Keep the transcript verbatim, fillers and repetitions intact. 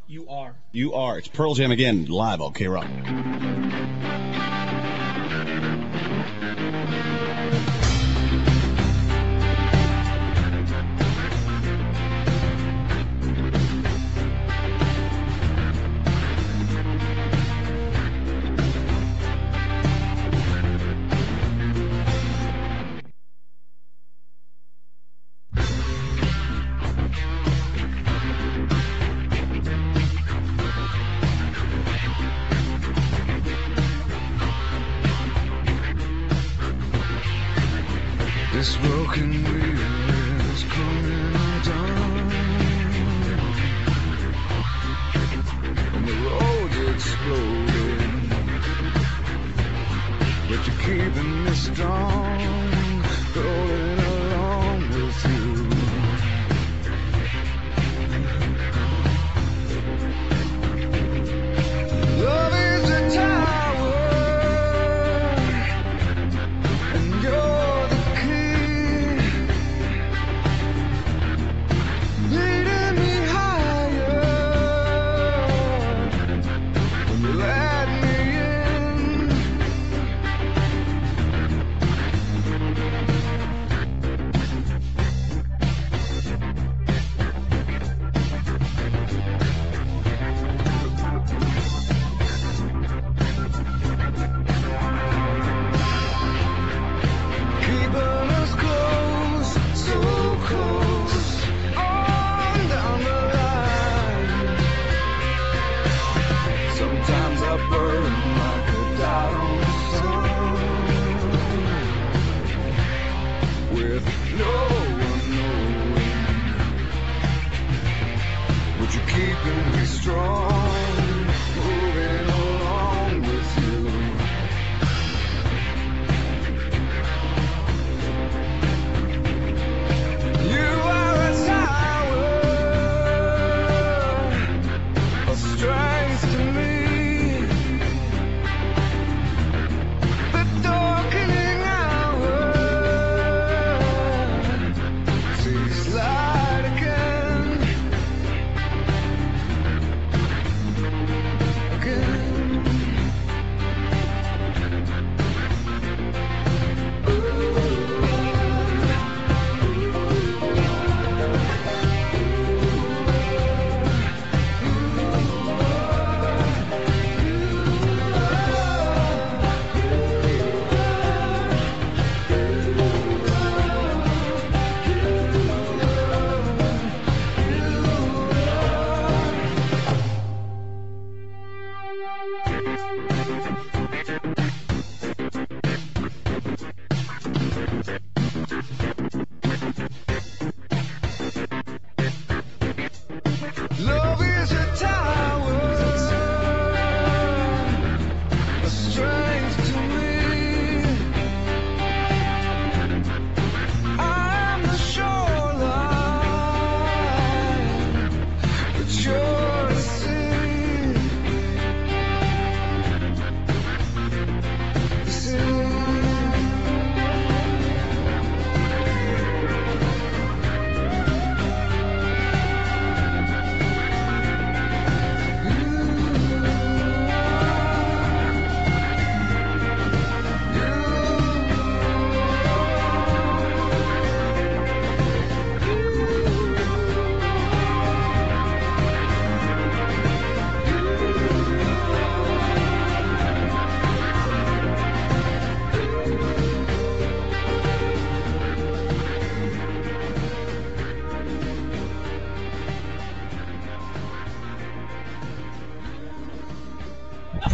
You are. You are. It's Pearl Jam again, live on K-Rock. This broken wheel is coming undone, and the road's exploding, but you're keeping me strong, rolling along with you. Love is a tower, and you're the leading me higher when you let me in. Keeping us close, so close, on down the line. Sometimes I burn like a dot on the sun, with no one knowing, but you're keeping me strong.